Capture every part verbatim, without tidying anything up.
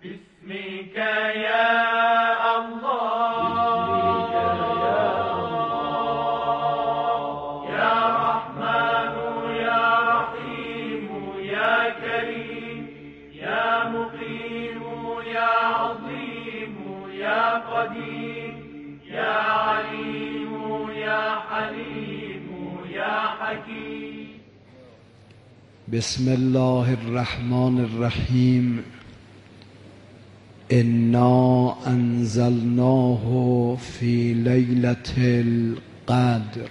بسمك يا الله يا رحمن يا رحيم يا كريم يا مقيم يا عظيم يا قدير يا عليم يا حليم يا حكيم. بسم الله الرحمن الرحیم. انا انزلناه فی لیلة القدر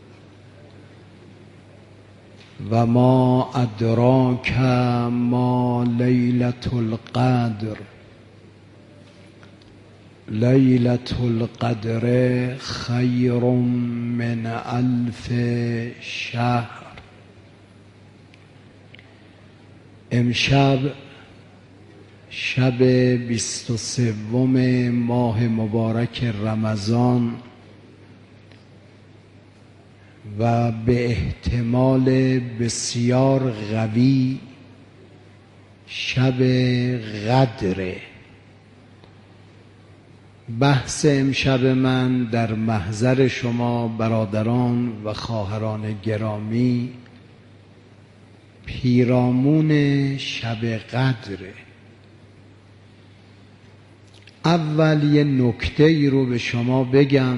و ما ادراک ما لیلة القدر. لیلة القدر خیر من الف شهر. امشب شب بیست و سوم ماه مبارک رمضان و به احتمال بسیار قوی شب قدره. بحث امشب من در محضر شما برادران و خواهران گرامی پیرامون شب قدره. اول یه نکته ای رو به شما بگم.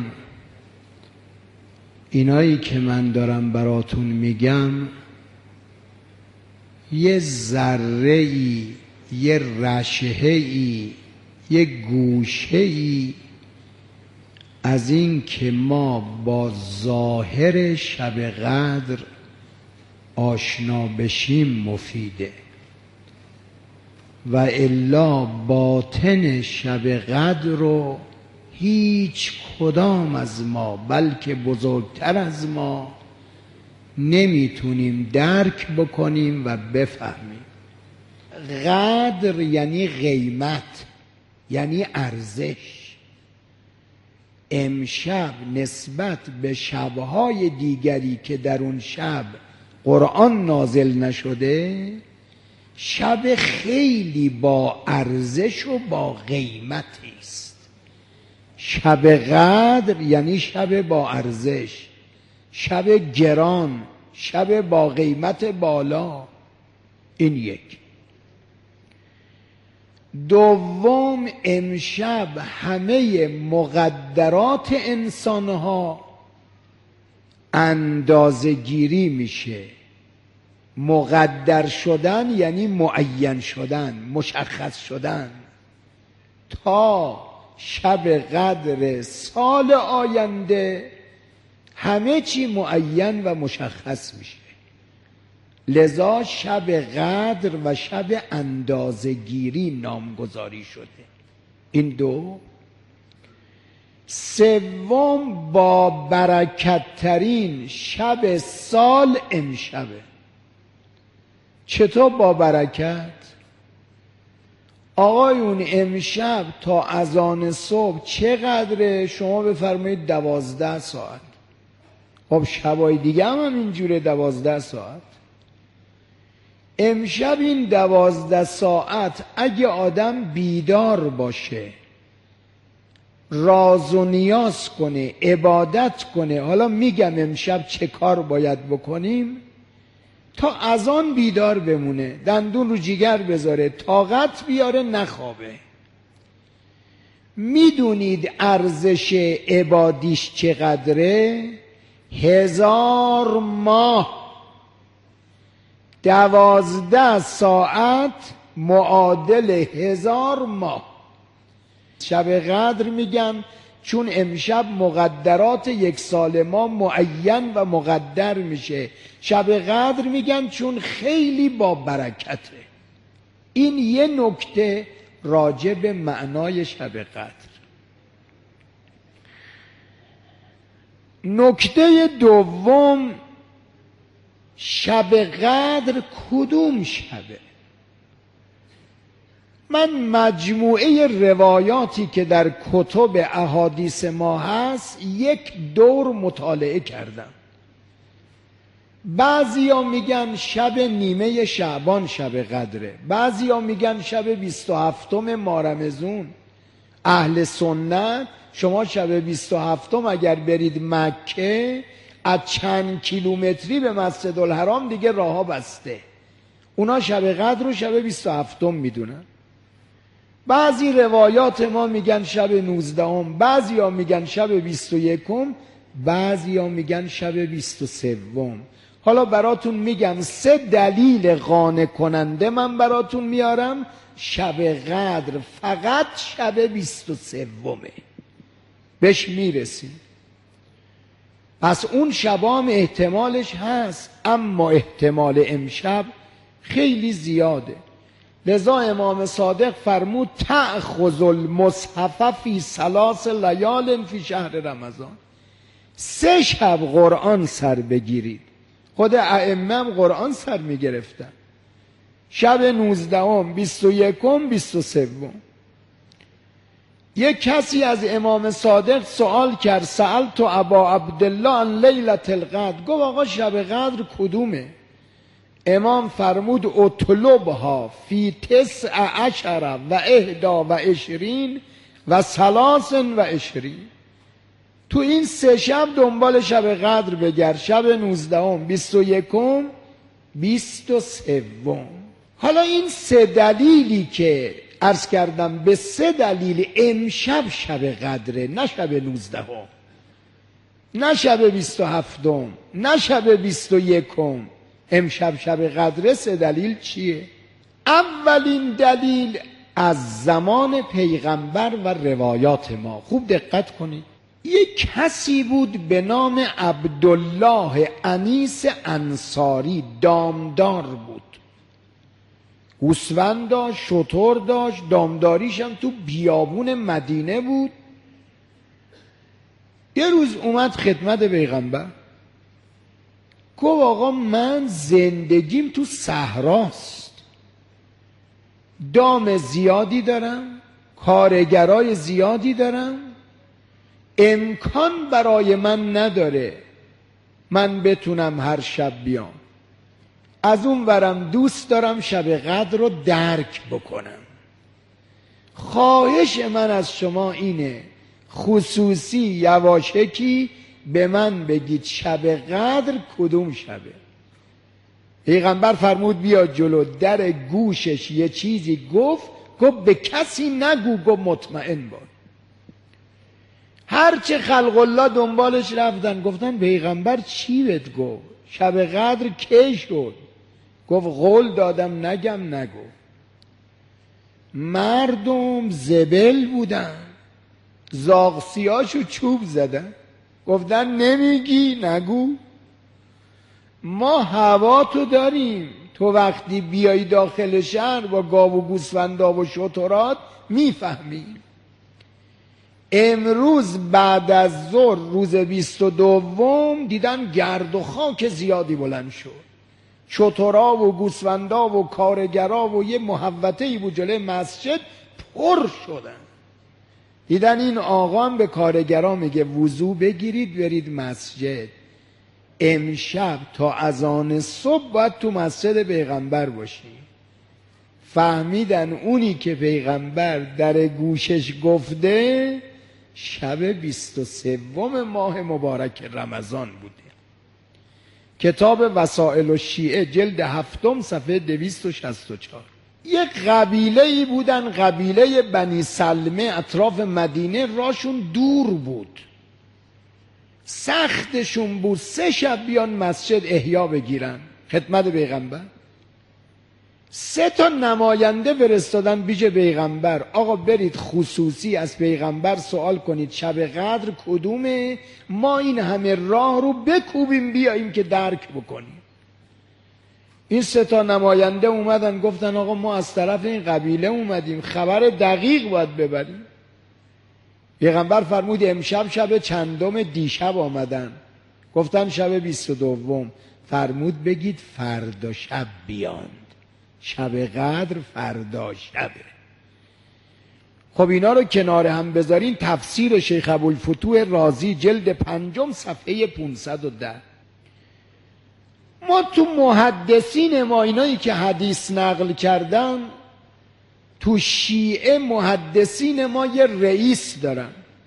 اینایی که من دارم براتون میگم یه ذره ای، یه رشحه ای، یه گوشه ای از این که ما با ظاهر شب قدر آشنا بشیم مفیده و الا باطن شب قدر رو هیچ کدام از ما بلکه بزرگتر از ما نمیتونیم درک بکنیم و بفهمیم. قدر یعنی قیمت، یعنی ارزش. امشب نسبت به شبهای دیگری که در اون شب قرآن نازل نشده شب خیلی با ارزش و با قیمتی است. شب قدر یعنی شب با ارزش، شب گران، شب با قیمت بالا. این یک. دوم، امشب همه مقدرات انسانها اندازه گیری میشه. مقدر شدن یعنی معین شدن، مشخص شدن. تا شب قدر سال آینده همه چی معین و مشخص میشه. لذا شب قدر و شب اندازه گیری نامگذاری شده. این دو. سوم، با برکت ترین شب سال امشبه. چطور با برکت؟ آقایون امشب تا اذان صبح چقدره؟ شما بفرمایید دوازده ساعت. خب شبای دیگه هم, هم اینجوره دوازده ساعت. امشب این دوازده ساعت اگه آدم بیدار باشه، راز و نیاز کنه، عبادت کنه، حالا میگم امشب چه کار باید بکنیم، تا اذان بیدار بمونه، دندون رو جیگر بذاره، طاقت بیاره، نخوابه. میدونید ارزش عبادیش چقدره؟ هزار ماه. دوازده ساعت معادل هزار ماه. شب قدر میگن چون امشب مقدرات یک سال ما معین و مقدر میشه. شب قدر میگن چون خیلی با برکته. این یه نکته راجع به معنای شب قدر. نکته دوم، شب قدر کدوم شبه؟ من مجموعه روایاتی که در کتب احادیث ما هست یک دور مطالعه کردم. بعضیا میگن شب نیمه شعبان شب قدره، بعضیا میگن شب بیست و هفتم مارمزون. اهل سنت شما شب بیست و هفتم اگر برید مکه، از چند کیلومتری به مسجد الحرام دیگه راهها بسته. اونا شب قدر رو شب بیست و هفتم میدونن. بعضی روایات ما میگن شب نوزدهم، بعضی ها میگن شب بیست و یکم، بعضی ها میگن شب بیست و سوم. حالا براتون میگم سه دلیل قانع کننده من براتون میارم. شب قدر فقط شب بیست و سومه، بهش میرسیم. پس اون شبام احتمالش هست، اما احتمال امشب خیلی زیاده. لذا امام صادق فرمود تأخذ المصحف فی ثلاث لیال فی شهر رمضان. سه شب قرآن سر بگیرید. خود ائمه هم قرآن سر میگرفتن. شب نوزدهم، بیست و یکم، بیست و سوم. یک کسی از امام صادق سوال کرد، سألت ابا عبدالله عن لیلة القدر، گفت آقا شب قدر کدومه؟ امام فرمود اطلبها فی تسع عشر و احدا و عشرین و ثلاث و عشرین. تو این سه شب دنبال شب قدر بگرد، شب نوزدهم، بیست و یکم، بیست و سوم. حالا این سه دلیلی که عرض کردم، به سه دلیل امشب شب قدره، نه شب نوزدهم، نه شب بیست و هفتم، نه شب بیست و یکم، امشب شب قدره. سه دلیل چیه؟ اولین دلیل از زمان پیغمبر و روایات ما. خوب دقت کنید. یک کسی بود به نام عبدالله انیس انصاری، دامدار بود، گوسفند داشت، شتر داشت، دامداریش هم تو بیابون مدینه بود. یه روز اومد خدمت پیغمبر، گفت آقا من زندگیم تو صحراست، دام زیادی دارم، کارگرای زیادی دارم، امکان برای من نداره من بتونم هر شب بیام. از اون ورم دوست دارم شب قدر رو درک بکنم. خواهش من از شما اینه خصوصی یواشکی به من بگید شب قدر کدوم شبه. پیغمبر فرمود بیا جلو. در گوشش یه چیزی گفت، گفت به کسی نگو، گفت مطمئن باش. هرچه خلق الله دنبالش رفتن، گفتن پیغمبر چی بهت گفت؟ شب قدر کی شد؟ گفت قول دادم نگم نگو. مردم زبل بودن، زاغسیاشو چوب زدن، گفتن نمیگی نگو. ما هوا تو داریم، تو وقتی بیایی داخل شهر با گاو و گوسفندا و شترات میفهمی. امروز بعد از ظهر روز بیست و دوم دیدن گرد و خاک زیادی بلند شد، شترا و گوسفندا و کارگرا و یه محوطه‌ای بود جلوی مسجد پر شدن. دیدن این آقا هم به کارگرا میگه وضو بگیرید برید مسجد، امشب تا اذان صبح باید تو مسجد پیغمبر باشی. فهمیدن اونی که پیغمبر در گوشش گفته شب بیست و سوم ماه مبارک رمضان بوده. کتاب وسائل الشیعه جلد هفتم صفحه دویست و شصت و چهار. یک قبیله ای بودن، قبیله بنی سلمه، اطراف مدینه، راشون دور بود، سختشون بود سه شب بیان مسجد احیا بگیرن خدمت پیغمبر. سه تا نماینده فرستادن پیش پیغمبر، آقا برید خصوصی از پیغمبر سوال کنید شب قدر کدومه، ما این همه راه رو بکوبیم بیاییم که درک بکنیم. این سه تا نماینده اومدن گفتن آقا ما از طرف این قبیله اومدیم، خبر دقیق باید ببریم. پیغمبر فرمود امشب شب چندم دیشب آمدن؟ گفتن شب بیست و دوم. فرمود بگید فردا شب بیاند، شب قدر فردا شبه. خب اینا رو کنار هم بذارین، تفسیر شیخ ابوالفتوح رازی جلد پنجم صفحه پانصد و ده. ما تو محدثین ما، اینایی که حدیث نقل کردن، تو شیعه محدثین ما یه رئیس دارن.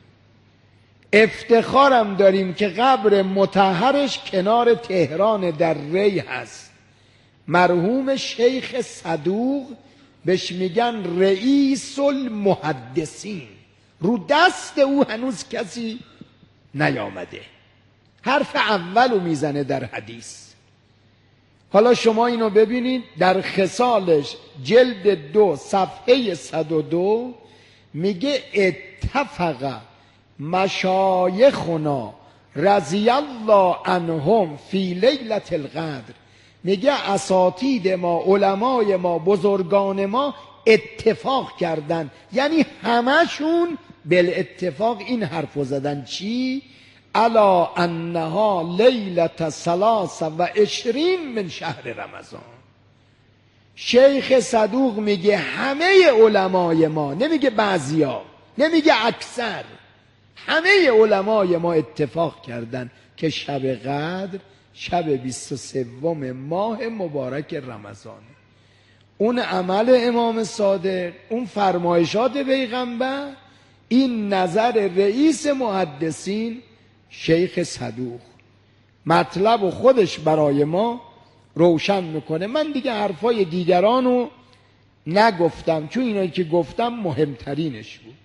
افتخارم داریم که قبر مطهرش کنار تهران در ری هست. مرحوم شیخ صدوق بهش میگن رئیس المحدثین. رو دست او هنوز کسی نیامده، حرف اولو میزنه در حدیث. حالا شما اینو ببینید در خصالش جلد دو صفحه صد و دو میگه اتفق مشایخنا رضی الله عنهم فی لیلة القدر. میگه اساتید ما، علمای ما، بزرگان ما اتفاق کردن، یعنی همشون بالاتفاق این حرفو زدن. چی؟ الا انها لیلة ثلاث و عشرین من شهر رمضان. شیخ صدوق میگه همه علمای ما، نمیگه بعضیا، نمیگه اکثر، همه علمای ما اتفاق کردن که شب قدر شب بیست و سوم ماه مبارک رمضان. اون عمل امام صادق، اون فرمایشات پیغمبر، این نظر رئیس محدثین شیخ صدوق، مطلب خودش برای ما روشن میکنه. من دیگه حرفای دیگرانو نگفتم چون اینایی که گفتم مهمترینش بود.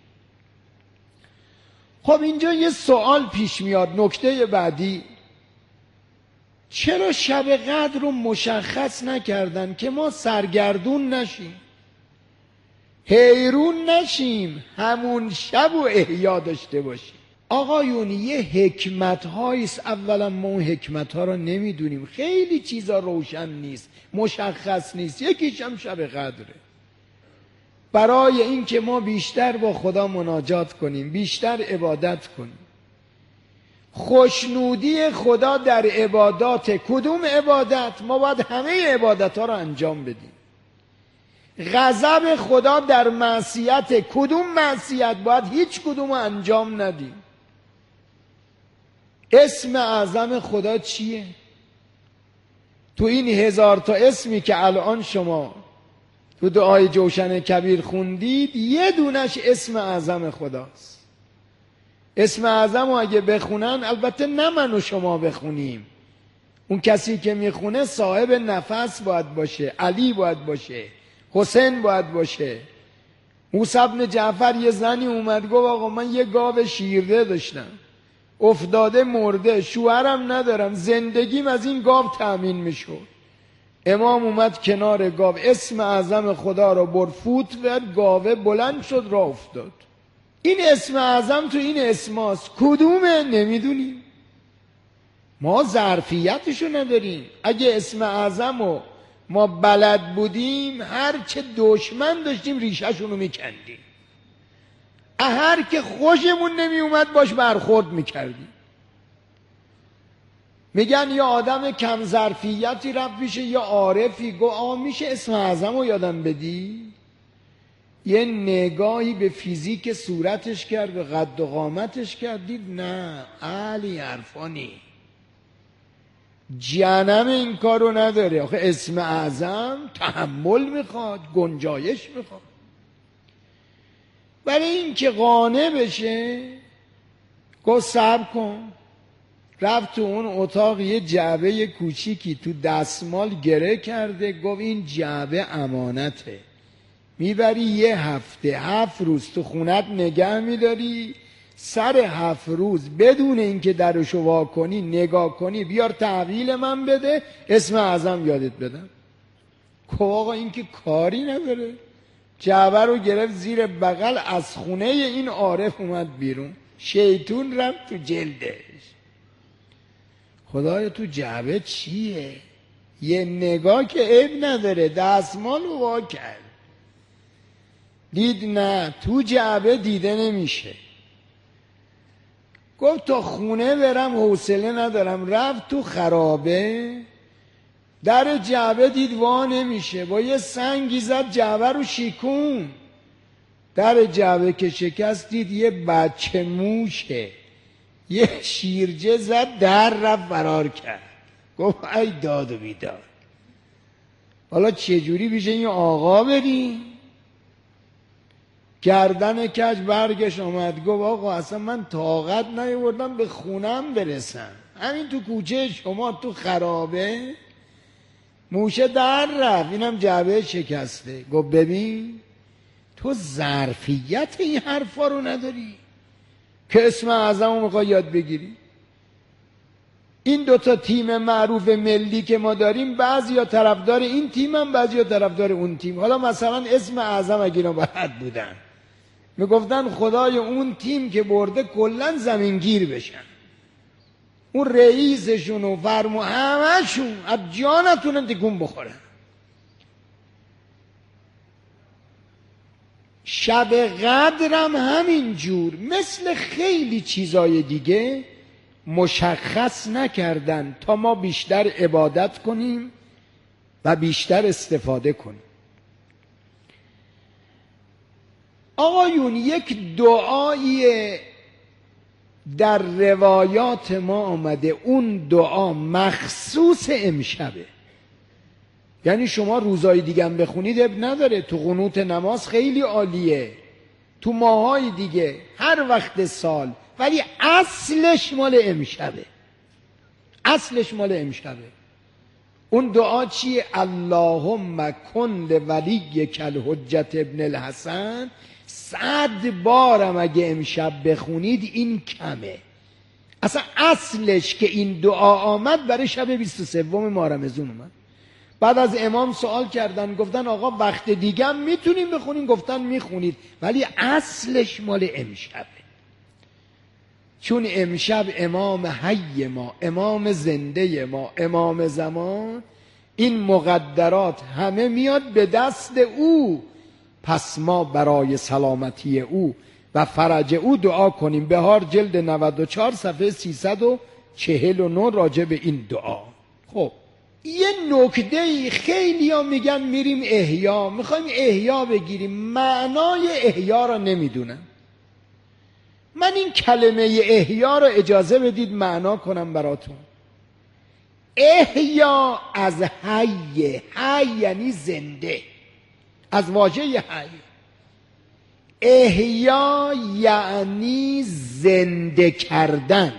خب اینجا یه سوال پیش میاد، نکته بعدی، چرا شب قدر رو مشخص نکردن که ما سرگردون نشیم، حیرون نشیم، همون شب و احیا داشته باشیم؟ آقایون یه حکمت هاییست. اولا ما اون حکمت ها رو نمیدونیم، خیلی چیزا روشن نیست، مشخص نیست. یکیش هم شب قدره. برای این که ما بیشتر با خدا مناجات کنیم، بیشتر عبادت کنیم. خوشنودی خدا در عبادات، کدوم عبادت؟ ما باید همه عبادت ها رو انجام بدیم. غضب خدا در معصیت، کدوم معصیت؟ باید هیچ کدوم رو انجام ندیم. اسم اعظم خدا چیه؟ تو این هزار تا اسمی که الان شما تو دعای جوشن کبیر خوندید، یه دونش اسم اعظم خداست. اسم اعظم رو اگه بخونن، البته نه من و شما بخونیم، اون کسی که میخونه صاحب نفس باید باشه، علی باید باشه، حسین باید باشه. موسی بن جعفر یه زنی اومد گفت آقا من یه گاو شیرده داشتم، افتاده مرده، شوهرم ندارم، زندگیم از این گاو تأمین میشد. امام اومد کنار گاو، اسم اعظم خدا رو بر فوت کرد، گاوه بلند شد راه افتاد. این اسم اعظم تو این اسماست، کدومه نمیدونیم، ما ظرفیتشو نداریم. اگه اسم اعظم رو ما بلد بودیم، هر چه دشمن داشتیم ریشهشونو میکندیم، هر که خوشمون نمی اومد باش برخورد میکردیم. میگن یا آدم کم ظرفیتی رفت پیش یا عارفی، گو آقا میشه اسم اعظم رو یادم بدی؟ یه نگاهی به فیزیک صورتش کرد، به قد و قامتش کرد، دید نه علی عرفانی جهنم این کارو نداره. آخه اسم اعظم تحمل میخواد، گنجایش میخواد. برای این که قانع بشه گفت صبر کن. رفت تو اون اتاق، یه جعبه کوچیکی تو دستمال گره کرده، گفت این جعبه امانته، میبری یه هفته هفت روز تو خونت نگه میداری، سر هفت روز بدون اینکه درشو وا کنی نگاه کنی بیار تحویل من بده، اسم اعظم یادت بدم. که آقا این که کاری نداره. جعبه رو گرفت زیر بغل، از خونه این عارف اومد بیرون، شیطون رفت تو جلدش. خدایا تو جعبه چیه؟ یه نگاه که عیب نداره، دستمال رو وا کرد، دید نه تو جعبه دیده نمیشه. گفت تا خونه برم حوصله ندارم. رفت تو خرابه، در جعبه دید وا نمیشه، با یه سنگی زد جعبه رو شیکون. در جعبه که شکست دید یه بچه موشه، یه شیرجه زد در رفت فرار کرد. گفت ای داد و بیداد، حالا چجوری پیش این آقا بریم؟ گردن کج برگش آمد گفت آقا اصلا من طاقت نیاوردم به خونم برسم، همین تو کوچه شما تو خرابه موشه در رفت، اینم جعبه شکسته. گفت ببین تو ظرفیت این حرفا رو نداری که اسم اعظم رو میخوای یاد بگیری. این دوتا تیم معروف ملی که ما داریم، بعضی ها طرفدار این تیم هم، بعضی ها طرفدار اون تیم. حالا مثلا اسم اعظم اگه اینا بلد بودن میگفتن خدای اون تیم که برده کلا زمینگیر بشن، اون رئیسشون و فرمو همهشون از جانتون تکون بخورن. شب قدرم همین جور مثل خیلی چیزای دیگه مشخص نکردن تا ما بیشتر عبادت کنیم و بیشتر استفاده کنیم. آقایون یک دعایی در روایات ما آمده، اون دعا مخصوص امشبه، یعنی شما روزای دیگه هم بخونید اب نداره، تو قنوت نماز خیلی عالیه، تو ماهای دیگه هر وقت سال، ولی اصلش مال امشبه، اصلش مال امشبه. اون دعا چیه؟ اللهم کن لولیک الحجة ابن الحسن. صد بارم اگه امشب بخونید این کمه. اصلا اصلش که این دعا آمد برای شب بیست و سوم ماه رمضان اومد. بعد از امام سوال کردن، گفتن آقا وقت دیگه هم میتونیم بخونیم؟ گفتن میخونید، ولی اصلش مال امشبه، چون امشب امام حی ما، امام زنده ما، امام زمان، این مقدرات همه میاد به دست او، پس ما برای سلامتی او و فرج او دعا کنیم. بهار جلد نود و چهار صفحه سیصد و چهل و نه راجع به این دعا. خب یه نکته خیلی ها میگن میریم احیا، میخوایم احیا بگیریم، معنای احیا را نمیدونم. من این کلمه احیا را اجازه بدید معنا کنم براتون. احیا از حی، حی یعنی زنده، از واژه حی. احیا یعنی زنده کردن.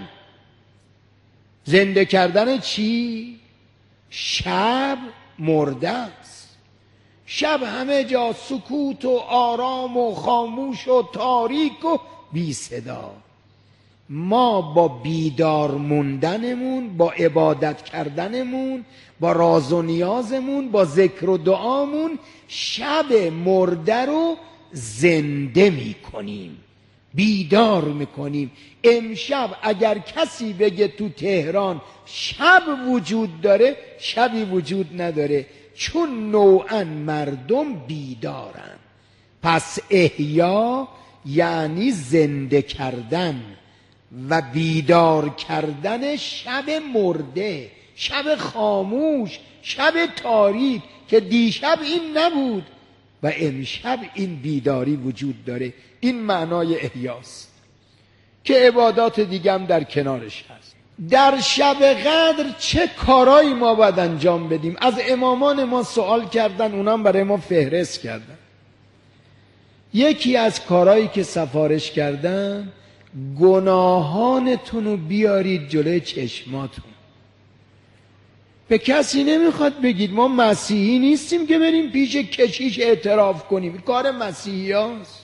زنده کردن چی؟ شب مرده است، شب همه جا سکوت و آرام و خاموش و تاریک و بی صدا. ما با بیدار موندنمون، با عبادت کردنمون، با راز و نیازمون، با ذکر و دعامون شب مرده رو زنده می کنیم، بیدار می کنیم. امشب اگر کسی بگه تو تهران شب وجود داره، شبی وجود نداره، چون نوعا مردم بیدارن. پس احیا یعنی زنده کردن و بیدار کردن شب مرده، شب خاموش، شب تاریک که دیشب این نبود و امشب این بیداری وجود داره. این معنای احیاست که عبادات دیگه هم در کنارش هست. در شب قدر چه کارایی ما باید انجام بدیم؟ از امامان ما سوال کردن، اونم برای ما فهرست کردن. یکی از کارهایی که سفارش کردن، گناهانتون رو بیارید جلوی چشماتون. به کسی نمیخواد بگید، ما مسیحی نیستیم که بریم پیش کشیش اعتراف کنیم، کار مسیحی هاست.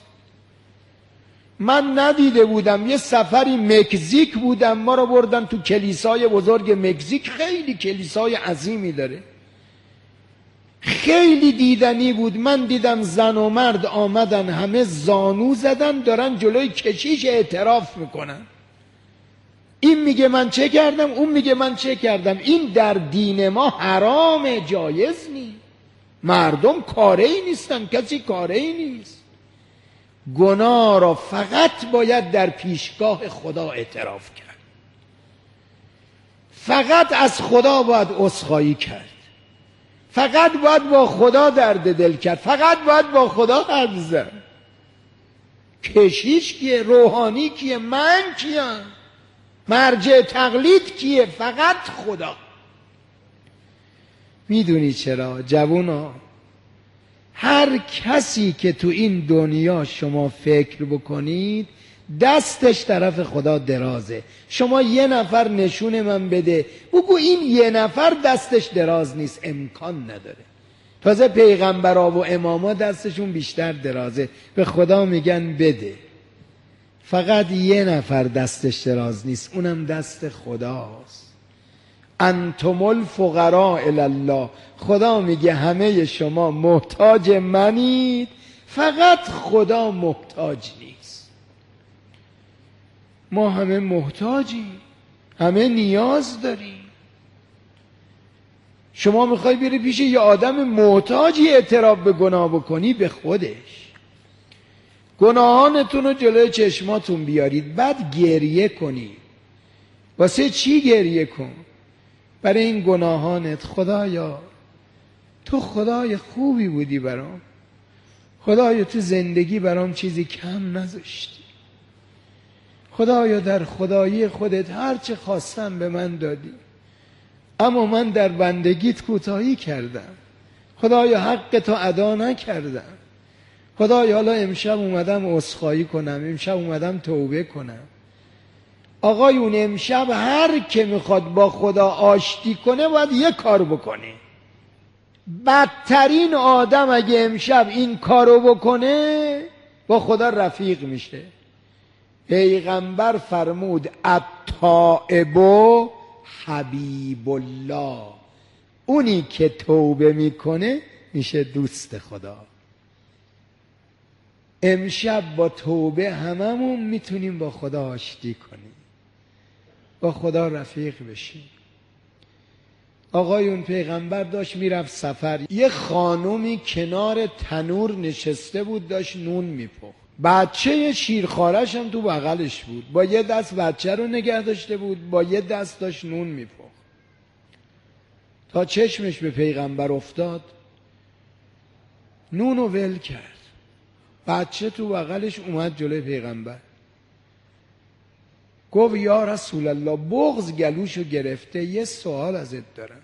من ندیده بودم، یه سفری مکزیک بودم، ما رو بردن تو کلیسای بزرگ مکزیک، خیلی کلیسای عظیمی داره، خیلی دیدنی بود. من دیدم زن و مرد آمدن همه زانو زدن دارن جلوی کشیش اعتراف میکنن. این میگه من چه کردم، اون میگه من چه کردم. این در دین ما حرام، جایز نیست. مردم کاری نیستن، کسی کاری نیست. گناه را فقط باید در پیشگاه خدا اعتراف کرد، فقط از خدا باید عذرخواهی کرد، فقط باید با خدا درد دل کرد، فقط باید با خدا حرف زد. کشیش کیه؟ روحانی کیه؟ من کیم؟ مرجع تقلید کیه؟ فقط خدا. میدونی چرا جوونا؟ هر کسی که تو این دنیا شما فکر بکنید دستش طرف خدا درازه. شما یه نفر نشون من بده بگو این یه نفر دستش دراز نیست، امکان نداره. تازه پیغمبرها و اماما دستشون بیشتر درازه، به خدا میگن بده. فقط یه نفر دستش دراز نیست، اونم دست خداست. انتم الفقراء الی الله. خدا میگه همه شما محتاج منید، فقط خدا محتاج نیست. ما همه محتاجیم، همه نیاز داریم. شما میخوای بری پیش یه آدم محتاجی اعتراف به گناه بکنی، به خودش. گناهانتون رو جلوی چشماتون بیارید، بعد گریه کنید. واسه چی گریه کن؟ برای این گناهانت. خدایا تو خدای خوبی بودی برام، خدایا تو زندگی برام چیزی کم نذاشتی، خدایا در خدایی خودت هر چه خواستم به من دادی، اما من در بندگیت کوتاهی کردم. خدایا حق تو ادا نکردم. خدایا حالا امشب اومدم عذرخواهی کنم، امشب اومدم توبه کنم. آقایون امشب هر که میخواد با خدا آشتی کنه باید یه کار بکنه. بدترین آدم اگه امشب این کارو بکنه با خدا رفیق میشه. پیغمبر فرمود التائب حبیب الله. اونی که توبه میکنه میشه دوست خدا. امشب با توبه هممون میتونیم با خدا آشتی کنیم، با خدا رفیق بشیم. آقایون پیغمبر داشت میرفت سفر، یه خانومی کنار تنور نشسته بود داشت نون میپخت. بچه شیرخوارش هم تو بغلش بود، با یه دست بچه رو نگه داشته بود، با یه دست داشت نون میپخت. تا چشمش به پیغمبر افتاد نون رو ول کرد. بچه تو بغلش اومد جلوی پیغمبر، گفت یا رسول الله بغض گلوشو گرفته، یه سوال ازت دارم.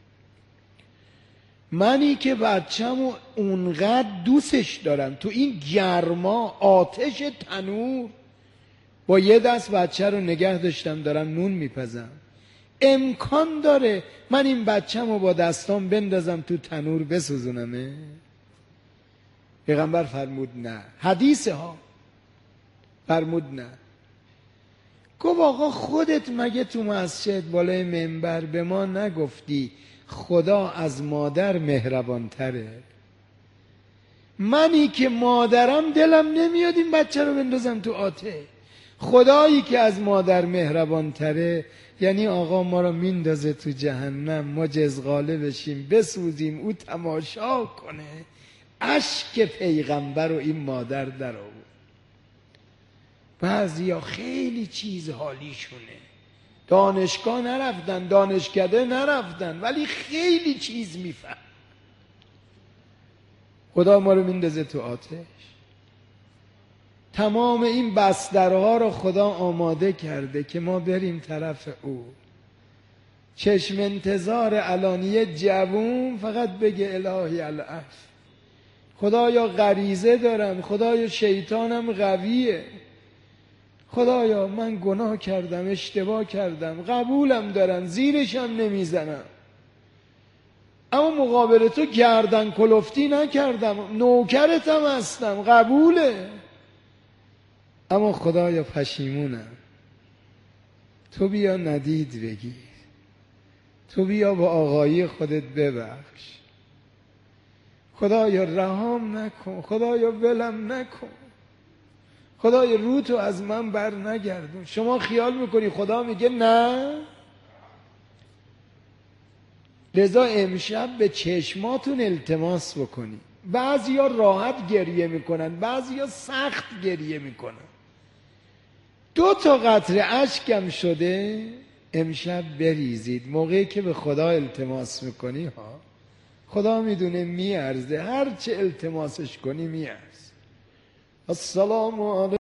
منی که بچه‌مو اونقدر دوستش دارم، تو این گرما آتش تنور با یه دست بچه رو نگه داشتم دارم نون میپزم، امکان داره من این بچه‌مو با دستام بندازم تو تنور بسوزونمه؟ پیغمبر فرمود نه. حدیثه ها فرمود نه. گفت آقا خودت مگه تو مسجد بالای منبر به ما نگفتی خدا از مادر مهربان تره؟ منی که مادرم دلم نمیاد این بچه رو بندازم تو آتش. خدایی که از مادر مهربان تره یعنی آقا ما رو میندازه تو جهنم، ما جزغاله بشیم بسوزیم، او تماشا کنه. اشک پیغمبر و این مادر در آورد. بعضیا خیلی چیز حالیشونه، دانشگاه نرفتن، دانشکده نرفتن، ولی خیلی چیز میفهم. خدا ما رو میندازه تو آتش. تمام این بسترها رو خدا آماده کرده که ما بریم طرف او. چشم انتظار علانیه جوون فقط بگه الهی العفو. خدایا غریزه دارم، خدایا شیطانم قویه، خدایا من گناه کردم، اشتباه کردم، قبولم دارم، زیرشم نمیزنم، اما مقابل تو گردن کلفتی نکردم، نوکرتم هستم، قبوله، اما خدایا پشیمونم. تو بیا ندید بگیر، تو بیا با آقایی خودت ببخش. خدایا رهام نکن، خدایا ولم نکن، خدایا رو تو از من بر نگردون. شما خیال میکنی خدا میگه نه؟ لذا امشب به چشماتون التماس بکنی. بعضیا راحت گریه میکنن، بعضیا سخت گریه میکنن. دو تا قطره اشکم شده امشب بریزید. موقعی که به خدا التماس میکنی ها، خدا میدونه میارزه، هر چه التماسش کنی میارزه. السلام علیکم.